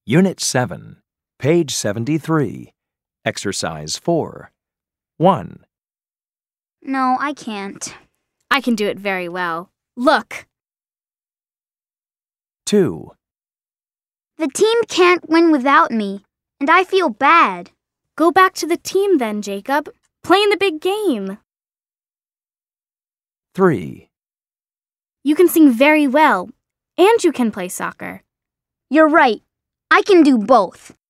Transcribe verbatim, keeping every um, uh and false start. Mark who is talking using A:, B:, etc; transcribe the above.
A: Unit seven, page seventy-three, Exercise four. one.
B: No, I can't.
C: I can do it very well. Look.
A: two.
B: The team can't win without me, and I feel bad.
C: Go back to the team then, Jacob. Play in the big game.
A: three.
C: You can sing very well, and you can play soccer.
B: You're right. I can do both.